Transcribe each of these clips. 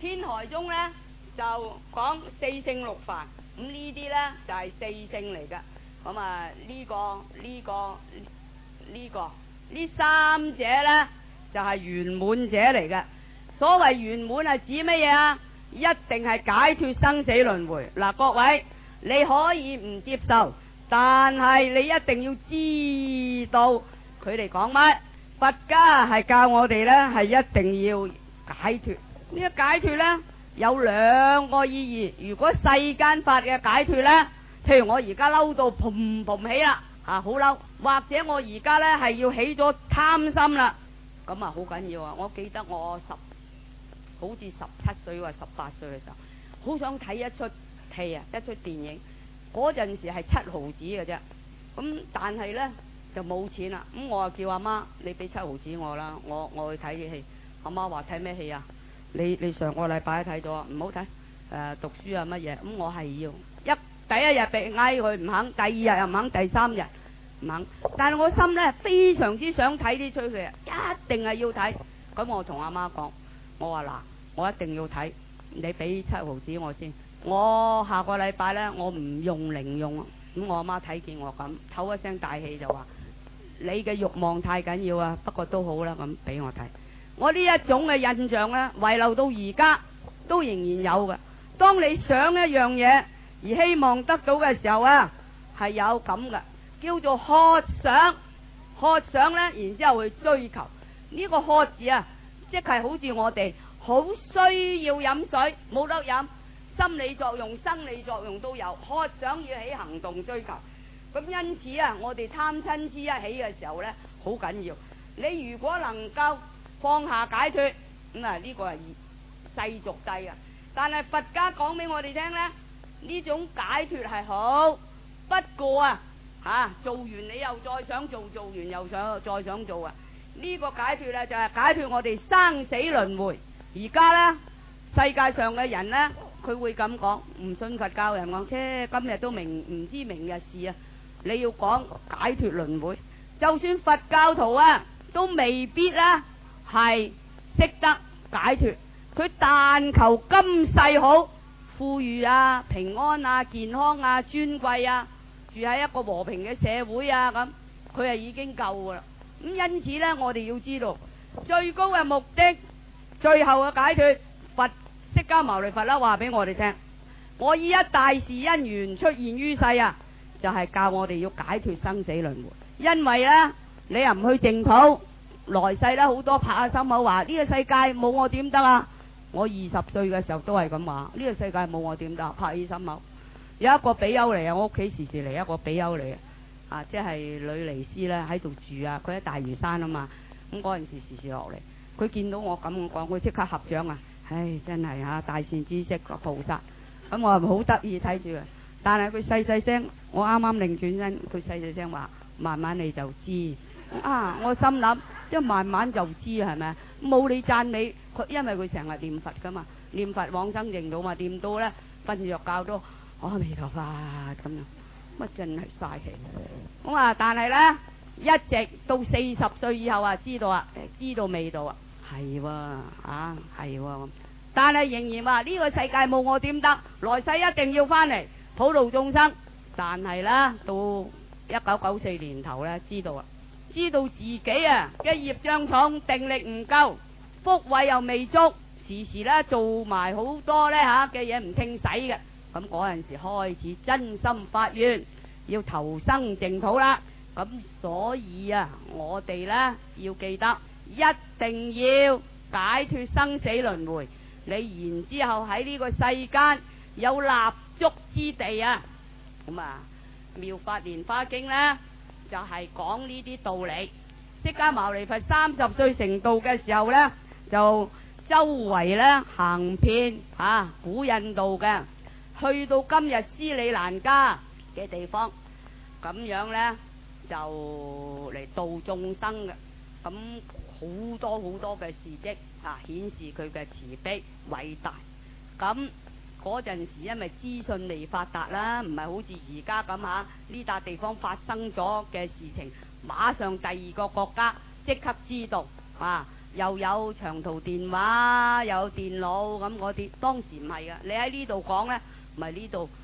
天台宗咧就講四聖六凡，咁呢啲咧就係四聖嚟嘅。咁啊呢三者咧就係圓滿者嚟嘅。所謂圓滿係指乜嘢啊？一定係解脫生死輪迴。嗱，各位你可以唔接受，但係你一定要知道佢哋講乜。佛家係教我哋咧係一定要解脫。呢個解脫咧有兩個意義。如果世間法嘅解脫咧，譬如我而家嬲到嘭嘭起啦，好嬲，或者我而家咧係要起咗貪心啦，咁啊好緊要啊！我記得我好似17歲或18歲嘅時候，好想睇一出戲啊，一出電影。嗰陣時係7毫子嘅啫，咁但係呢就冇錢啦。咁我就叫阿媽，你俾7毫子我啦，我去睇嘅戲。阿媽話睇咩戲啊？你上個禮拜睇咗，唔好睇。讀書啊乜嘢？咁我係要第一日被嗌佢唔肯，第二日又唔肯，第3日唔肯。但係我心呢非常之想睇呢出戲，一定係要睇。咁我同阿媽講，我話嗱，我一定要睇，你俾7毫子我先。我下個禮拜呢，我唔用零用。咁我阿媽睇見我咁，唞一聲大氣就話：你嘅慾望太緊要啊，不過都好啦，咁俾我睇。我呢一種嘅印象呢，遺留到而家都仍然有嘅。當你想一樣嘢而希望得到嘅時候啊，係有咁嘅，叫做渴想。渴想呢，然之後去追求。呢個渴字啊，即係好似我哋好需要飲水，冇得飲。心理作用、生理作用都有，渴想要起行動追求。咁因此啊，我哋貪嗔痴一起嘅時候呢，好緊要。你如果能夠放下解脫，咁啊呢個係世俗諦嘅。但係佛家講俾我哋聽呢，呢種解脫係好，不過啊做完你又再想做，做完又再想做啊。呢個解脫呢，就係解脫我哋生死輪迴。而家呢，世界上嘅人呢，佢會咁講，唔信佛教人講，今日都唔知明日事啊！你要講解脫輪迴，就算佛教徒啊，都未必啦係識得解脫。佢但求今世好，富裕啊、平安啊、健康啊、尊貴啊，住喺一個和平嘅社會啊，咁佢係已經夠噶啦。咁因此呢，我哋要知道最高嘅目的，最後嘅解脫，佛釋迦牟尼佛啦話俾我哋聽，我以一大事因緣出現於世啊，就係教我哋要解脫生死輪迴。因為呢，你又唔去淨土，來世呢好多拍下心口話呢個世界冇我點得啊！我20歲嘅時候都係咁話，呢個世界冇我點得，拍起心口。有一個比丘嚟啊，我屋企時時嚟一個比丘嚟啊，即係女尼師咧喺度住啊，佢喺大嶼山啊嘛。咁嗰陣時時落嚟，佢見到我咁講，佢即刻合掌啊！唉，真係大善知識個菩薩。咁我係好得意睇住佢，但係佢細細聲，我啱啱擰轉身，佢細細聲話：慢慢你就知啊！我心諗，即係慢慢就知係咪？冇你讚美佢，因為佢成日念佛噶嘛，念佛往生淨土嘛，念到咧瞓着覺都阿彌陀佛咁樣，乜真係嘥氣。咁啊，但係咧一直到40歲以後啊，知道味道啊。係喎，係喎，但係仍然話呢個世界冇我點得，來世一定要翻嚟普度眾生。但係啦，到1994年頭咧，知道自己啊嘅業障重，定力唔夠，福慧又未足，時時咧做埋好多咧嘅嘢唔聽使嘅。咁嗰陣時開始真心發願要投生淨土啦。咁所以啊，我哋咧要記得。一定要解脫生死輪迴，你然之後喺呢個世間有立足之地啊！咁啊，《妙法蓮華經》呢，就係講呢啲道理。釋迦牟尼佛30歲成道嘅時候呢，就周圍呢行遍古印度嘅，去到今日斯里蘭卡嘅地方，咁樣呢，就嚟度眾生嘅。咁好多嘅事跡顯示佢嘅慈悲偉大。咁嗰陣時因為資訊未發達啦，唔係好似而家咁呢笪地方發生咗嘅事情，馬上第二個國家即刻知道又有長途電話，又有電腦咁嗰啲。當時唔係噶，你喺呢度講呢，唔係呢度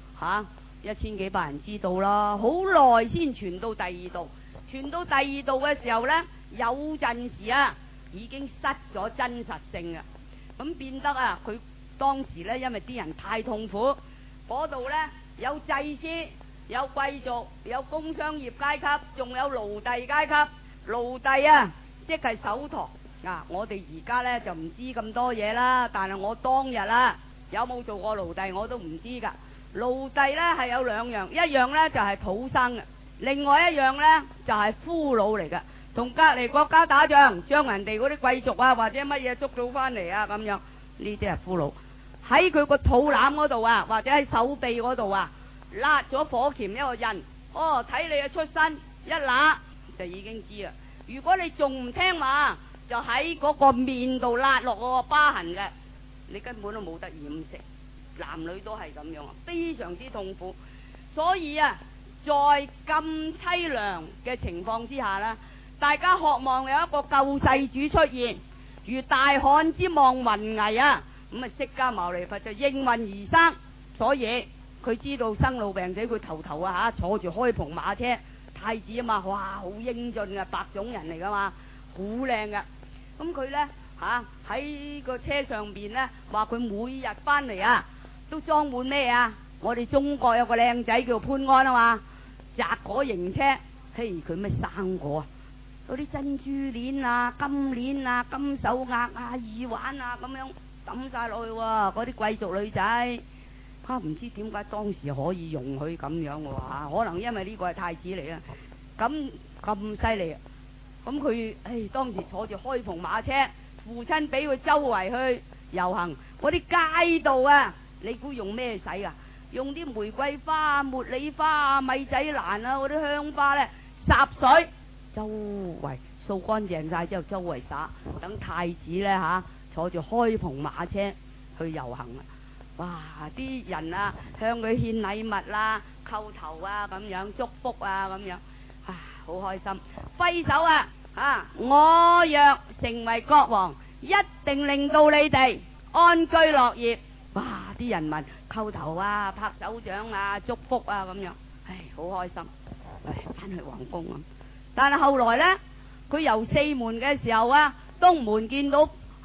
1000幾百人知道啦，好耐先傳到第二度。傳到第二度嘅時候呢，有陣時已經失咗真實性啊，咁變得佢當時呢，因為啲人太痛苦，嗰度呢，有祭司，有貴族，有工商業階級，仲有奴隸階級。奴隸即係手托。我哋而家呢就唔知咁多嘢啦，但係我當日有冇做過奴隸我都唔知噶。奴隸呢係有兩樣，一樣呢就係土生嘅，另外一樣呢就係俘虜嚟嘅，同隔籬國家打仗，將人哋嗰啲貴族或者乜嘢捉到翻嚟咁樣，呢啲係俘虜。喺佢個肚腩嗰度或者喺手臂嗰度揦咗火鉗一個印，睇你嘅出身一揦就已經知啦。如果你仲唔聽話，就喺嗰個面度揦落嗰個疤痕嘅，你根本都冇得掩飾。男女都係咁樣非常之痛苦。所以在咁淒涼嘅情況之下呢，大家渴望有一個救世主出現，如大旱之望雲霓咁釋迦牟尼佛就應運而生。所以佢知道生老病死，佢頭坐住開篷馬車，太子嘛，哇，好英俊嘅白種人嚟噶嘛，好靚嘅。咁佢呢，喺個車上邊呢，話佢每日翻嚟都裝滿咩我哋中國有個靚仔叫潘安嘛，摘果型車，嘿，佢咩生果嗰啲珍珠鏈金鏈金手鐲耳環咁樣抌晒落去嗰啲貴族女仔，唔知點解當時可以容許咁樣可能因為呢個係太子嚟咁犀利。咁佢當時坐住開篷馬車，父親俾佢周圍去遊行，嗰啲街道你估用咩使用啲玫瑰花、茉莉花、米仔蘭嗰啲香花呢，灑水周圍掃乾淨晒之後，周圍灑，等太子呢坐住開篷馬車去遊行。哇！啲人向佢獻禮物叩頭咁樣祝福咁樣，好開心，揮手我若成為國王，一定令到你哋安居樂業。哇！啲人民叩頭拍手掌祝福咁樣，好開心。翻去皇宮但係後來呢，佢遊四門嘅時候東門見到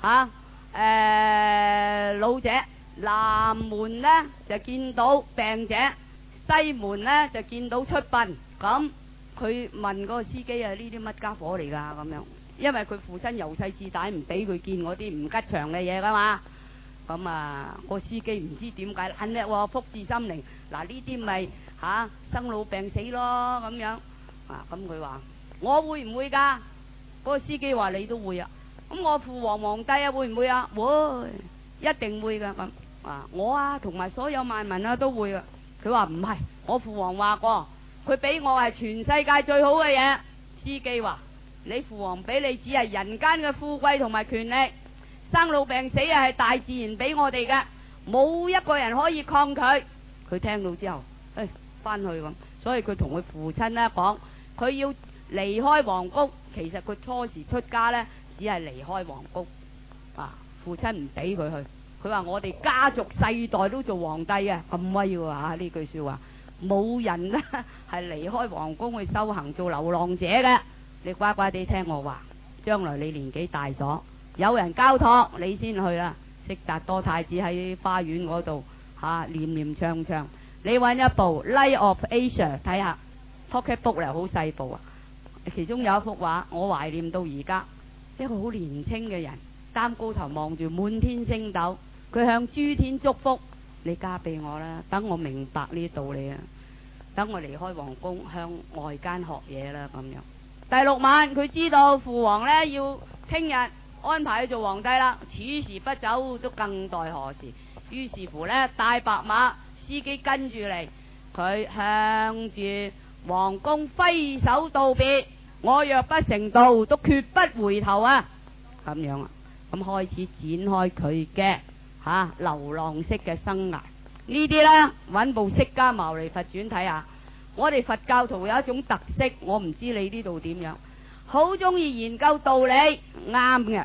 老者，南門呢就見到病者，西門呢就見到出殯。咁佢問嗰個司機呢啲乜家伙嚟噶咁樣，因為佢父親由細至大唔俾佢見嗰啲唔吉祥嘅嘢噶嘛。咁個司機唔知點解懶叻福至心靈，呢啲咪生老病死咯咁樣。咁佢話我會唔會噶？嗰個司機話你都會咁我父皇皇帝會唔會會，一定會噶。咁我同埋所有萬民都會噶。佢話唔係，我父皇話過，佢俾我係全世界最好嘅嘢。司機話你父皇俾你只係人間嘅富貴同埋權力，生老病死係大自然俾我哋嘅，冇一個人可以抗拒。佢聽到之後翻去咁，所以佢同佢父親講，佢要離開皇宮。其實佢初時出家呢，只係離開皇宮。父親唔俾佢去，佢話我哋家族世代都做皇帝嘅，咁威喎呢句說話，冇人呢係離開皇宮去修行做流浪者嘅。你乖乖地聽我話，將來你年紀大咗，有人交託你先去啦。悉達多太子喺花園嗰度念念唱唱，你揾一部 Light of Asia 睇下 Pocket Book 嚟，好細部其中有一幅畫我懷念到而家，一個好年輕嘅人擔高頭望住滿天星斗，佢向諸天祝福，你嫁俾我啦，等我明白呢啲道理等我離開皇宮向外間學嘢啦咁樣。第6晚佢知道父王呢要聽日安排佢做皇帝啦，此時不走都更待何時。於是乎呢，大白馬司機跟住嚟，佢向住皇宮揮手道別，我若不成道都決不回頭咁樣咁開始展開佢嘅流浪式嘅生涯。呢啲呢，揾部釋迦牟尼佛傳睇下。我哋佛教徒有一種特色，我唔知你呢度點樣，好中意研究道理，啱嘅。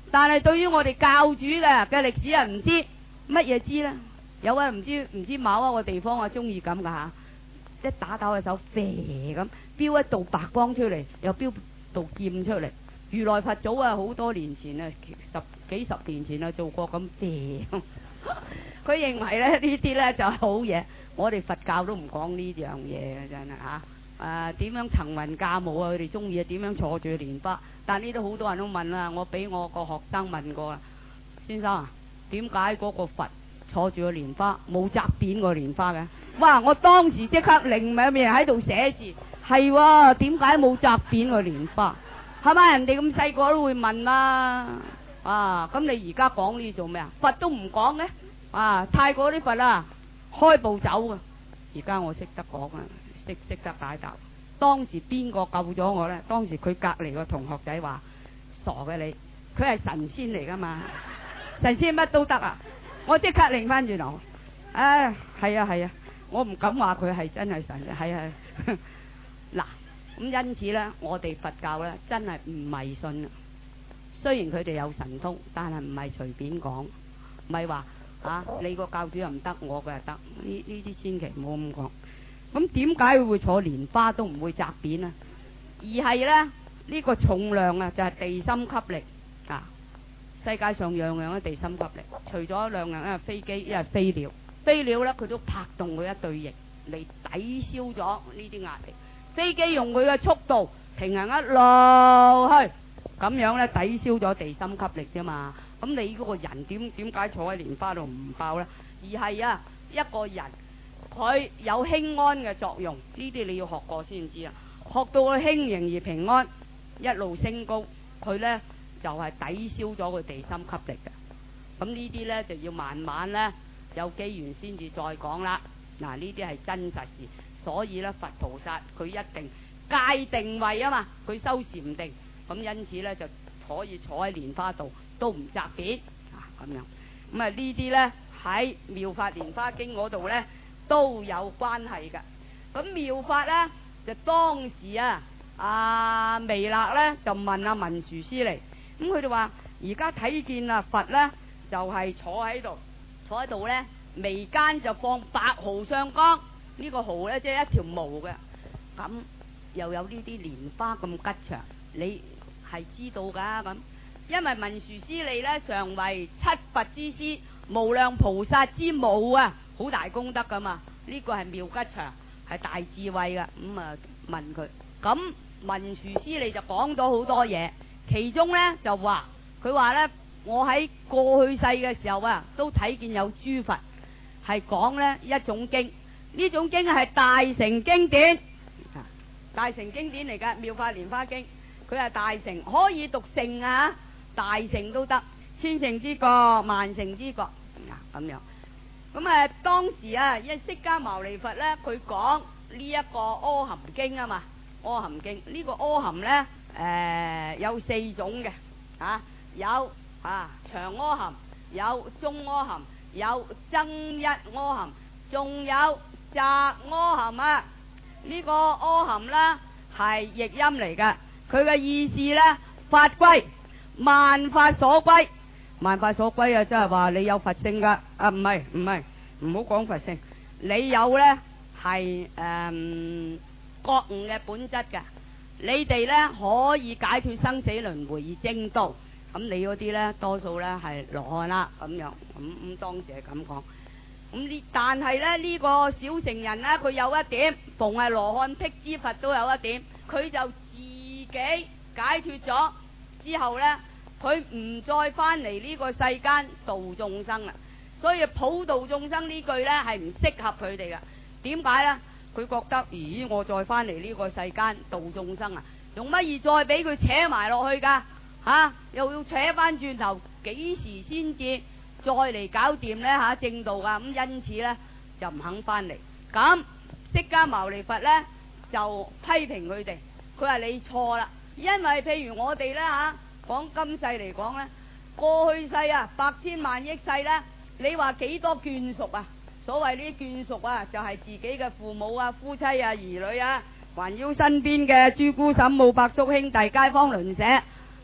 但係對於我哋教主嘅歷史啊，唔知乜嘢知咧？有啊，唔知某一個地方啊，中意咁噶吓，一打個手啡咁，飆一道白光出嚟，又飆道劍出嚟。如來佛祖啊，好多年前啊，幾十年前啊，做過咁啡。佢認為咧呢啲咧就係好嘢，我哋佛教都唔講呢樣嘢嘅，真係吓。點樣騰雲駕霧啊？佢哋中意啊，點樣坐住蓮花？但呢都好多人都問啦，我俾我個學生問過啦，先生啊，點解嗰個佛坐住個蓮花冇擲扁個蓮花嘅？哇！我當時即刻靈咪面喺度寫字，係喎，點解冇擲扁個蓮花？係咪人哋咁細個都會問啦？咁你而家講呢做咩啊？佛都唔講嘅，泰國啲佛啊，開步走噶。而家我識得講啊，識得解答。當時邊個救咗我呢？當時佢隔籬個同學仔話：傻嘅你，佢係神仙嚟噶嘛？神仙乜都得啊！我即刻擰翻轉頭，係啊，我唔敢話佢係真係神，係嗱。咁因此呢，我哋佛教呢真係唔迷信。雖然佢哋有神通，但係唔係隨便講，唔係話你個教主又唔得，我嘅又得。呢啲千祈唔好咁講。咁點解佢會坐蓮花都唔會擲扁啊？而係呢個重量啊，就係地心吸力啊！世界上樣樣都地心吸力，除咗兩樣，一係飛機，一係飛鳥。飛鳥呢，佢都拍動佢一對翼嚟抵消咗呢啲壓力。飛機用佢嘅速度平衡一路去，咁樣呢抵消咗地心吸力啫嘛。咁你嗰個人點解坐喺蓮花度唔爆呢？而係一個人佢有輕安嘅作用，呢啲你要學過先知啊。學到佢輕盈而平安，一路升高，佢呢就係抵消咗佢地心吸力嘅。咁呢啲呢就要慢慢呢有機緣先至再講啦。嗱，呢啲係真實事。所以咧，佛菩薩佢一定界定位啊嘛，佢修禪定，咁因此咧就可以坐喺蓮花度都唔擲扁咁樣。咁呢啲咧喺《妙法蓮華經》嗰度咧都有關係嘅。咁妙法咧就當時阿彌勒咧就問阿文殊師利，咁佢哋話而家睇見佛咧就係坐喺度咧，眉間就放白毫上綱。呢個毫呢，即係一條毛嘅，咁又有呢啲蓮花咁吉祥，你係知道噶咁。因為文殊師利呢，常為七佛之師，無量菩薩之母啊，好大功德噶嘛。呢個係妙吉祥，係大智慧噶。問佢，咁文殊師利就講咗好多嘢，其中呢，就佢話呢，我喺過去世嘅時候都睇見有諸佛係講呢一種經。呢種經係大乘經典，大乘經典嚟嘅《妙法蓮華經》，佢係大乘，可以讀乘大乘都得，千乘之國、萬乘之國咁樣。咁當時因為釋迦牟尼佛呢，佢講呢一個阿含經啊嘛，阿含經呢個阿含呢，有4種嘅有長阿含，有中阿含，有增一阿含，仲有雜阿含呢個阿含呢係譯音嚟㗎，佢嘅意思呢，法歸萬法所歸，萬法所歸即係話你有佛性㗎，唔係，唔好講佛性，你有呢係覺悟嘅本質㗎，你哋呢可以解脫生死輪迴而正道，咁你嗰啲呢多數呢係羅漢啦咁樣，咁當時係咁講。但係咧呢個小乘人呢，佢有一點，逢係羅漢辟支佛都有一點，佢就自己解脫咗之後呢，佢唔再翻嚟呢個世間度眾生啦。所以普度眾生呢句呢係唔適合佢哋噶。點解呢？佢覺得咦，我再翻嚟呢個世間度眾生用乜嘢再俾佢扯埋落去噶？又要扯翻轉頭，幾時先至再嚟搞掂呢正道噶？咁因此呢，就唔肯翻嚟。咁釋迦牟尼佛呢，就批評佢哋，佢話你錯啦。因為譬如我哋呢，講今世嚟講呢，過去世百千萬億世呢，你話幾多眷屬啊？所謂呢啲眷屬就係自己嘅父母夫妻兒女環繞身邊嘅諸姑嬸母伯叔兄弟街坊鄰舍，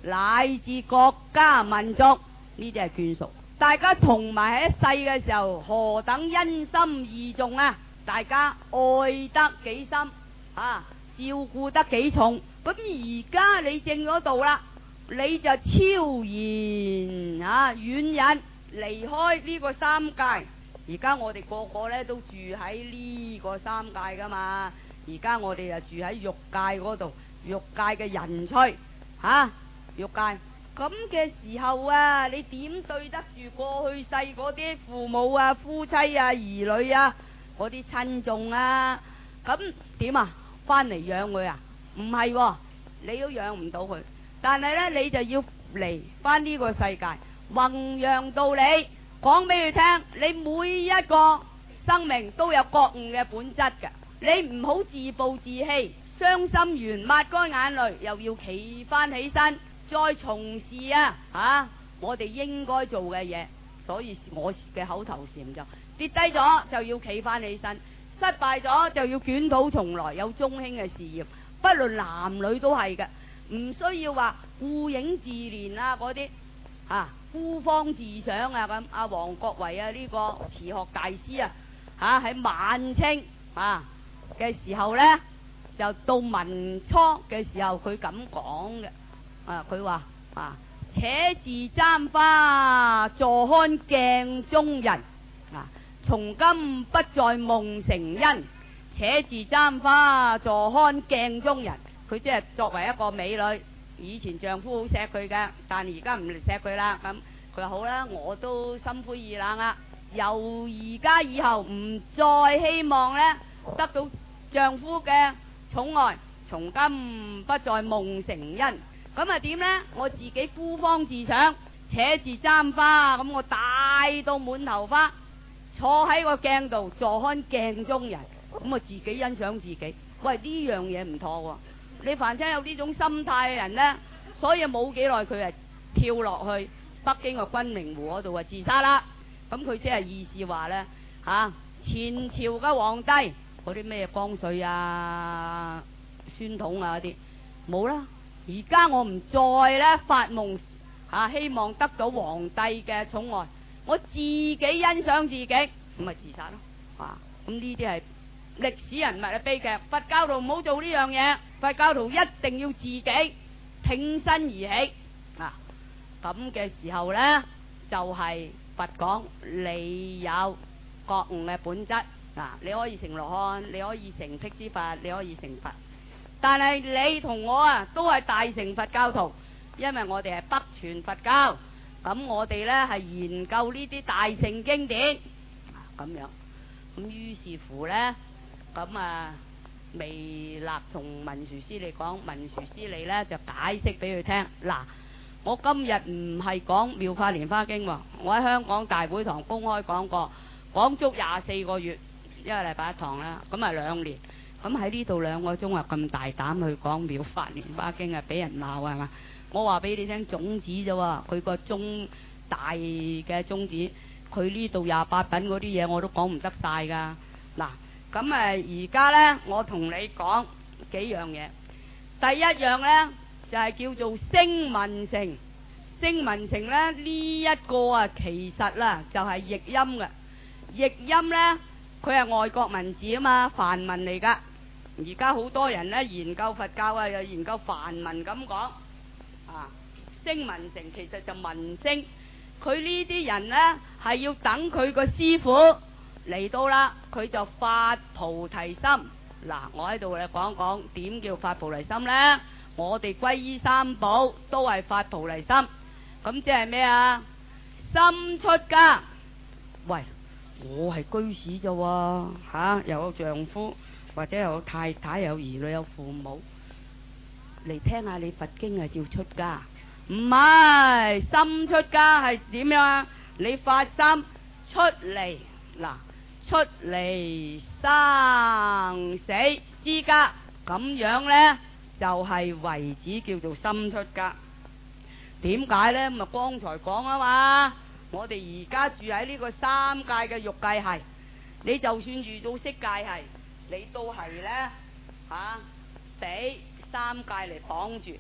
乃至國家民族，呢啲係眷屬。大家同埋喺一世嘅時候，何等恩心義重啊！大家愛得幾深啊，照顧得幾重。咁而家你證咗道啦，你就超然啊遠引離開呢個三界。而家我哋個個呢都住喺呢個三界噶嘛。而家我哋就住喺欲界嗰度，欲界嘅人趣欲界。咁嘅時候啊，你點對得住過去世嗰啲父母啊、夫妻啊、兒女啊、嗰啲親眾啊？咁點啊？翻嚟養佢啊？唔係，你都養唔到佢。但係呢，你就要嚟翻呢個世界，弘揚道理，講俾佢聽。你每一個生命都有覺悟嘅本質嘅，你唔好自暴自棄，傷心完抹乾眼淚，又要企翻起身。再從事我哋應該做嘅嘢。所以我嘅口頭禪就跌低咗就要企翻起身，失敗咗就要捲土重來，有中興嘅事業。不論男女都係嘅，唔需要話顧影自憐嗰啲孤芳自賞咁。阿王國維呢個慈學大師喺晚清嘅時候呢，就到民初嘅時候佢咁講嘅。佢話且自簪花坐看鏡中人，從今不再夢成恩。且自簪花坐看鏡中人，佢即係作為一個美女，以前丈夫好錫佢嘅，但而家唔錫佢啦。咁佢話好啦，我都心灰意冷啦，由而家以後唔再希望呢得到丈夫嘅寵愛，從今不再夢成恩。咁點呢？我自己孤芳自賞，且自簪花，咁我戴到滿頭花，坐喺個鏡度坐看鏡中人，咁我自己欣賞自己。喂，呢樣嘢唔妥喎！你凡親有呢種心態嘅人呢，所以冇幾耐佢係跳落去北京個君明湖嗰度自殺啦。咁佢即係意思話呢，前朝嘅皇帝嗰啲咩光緒啊、宣統嗰啲冇啦。而家我唔再呢發夢希望得到皇帝嘅寵愛，我自己欣賞自己，咁咪自殺咯。咁呢啲係歷史人物嘅悲劇。佛教徒唔好做呢樣嘢，佛教徒一定要自己挺身而起。咁嘅時候呢，就係佛講你有覺悟嘅本質。你可以成羅漢，你可以成辟支佛，你可以成佛。但係你同我都係大乘佛教徒，因為我哋係北傳佛教，咁我哋呢係研究呢啲大乘經典咁樣。咁於是乎呢，咁彌勒同文殊師利講，文殊師利呢就解釋俾佢聽。嗱，我今日唔係講妙法蓮華經，我喺香港大會堂公開講過，講足24個月，一個禮拜一堂啦，咁2年。咁喺呢度2個鐘咁大膽去講妙法蓮華經俾人鬧係嘛？我話俾你聽種子啫喎，佢個大嘅宗旨，佢呢度28品嗰啲嘢我都講唔得晒噶。嗱，咁而家呢，我同你講幾樣嘢。第一樣呢，就係叫做聲聞乘。聲聞乘呢，呢一個其實啦就係譯音嘅。譯音呢，佢係外國文字嘛，梵文嚟噶。而家好多人呢研究佛教又研究梵文咁講。聲聞乘其實就聞聲，佢呢啲人呢係要等佢個師傅嚟到啦，佢就發菩提心。嗱，我喺度講講點叫發菩提心呢？我哋皈依三寶都係發菩提心，咁即係咩心出家。喂，我係居士咋喎，又有丈夫或者有太太，有兒女，有父母嚟聽下你佛經照出家。唔係，心出家係點樣你發心出嚟，出嚟生死之家，咁樣呢，就係為止叫做心出家。點解呢？咁剛才講嘛，我哋而家住喺呢個三界嘅欲界系，你就算遇到色界系，你都係呢俾三界嚟綁住。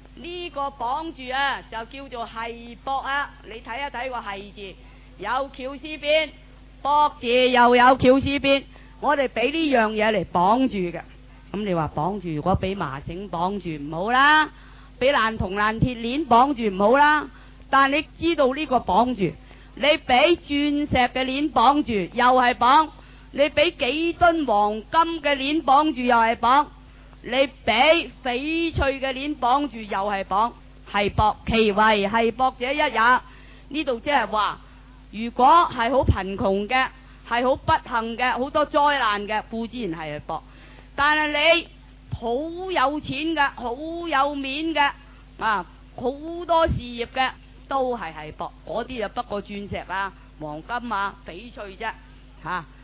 呢個綁住啊，就叫做繫縛啊！你睇一睇個繫字，有翹絲邊，縛字又有翹絲邊。我哋俾呢樣嘢嚟綁住嘅，咁你話綁住，如果俾麻繩綁住唔好啦，俾爛銅爛鐵鏈綁住唔好啦。但你知道呢個綁住，你俾鑽石嘅鏈綁住又係綁，你俾幾噸黃金嘅鏈綁住又係綁。你俾翡翠嘅鏈綁住又係綁，繫縛其為繫縛者一也。呢度即係話，如果係好貧窮嘅，係好不幸嘅，好多災難嘅，固然係縛。但係你好有錢嘅，好有面嘅，啊，好多事業嘅，都係繫縛。嗰啲就不過鑽石啊、黃金啊、翡翠啫，吓。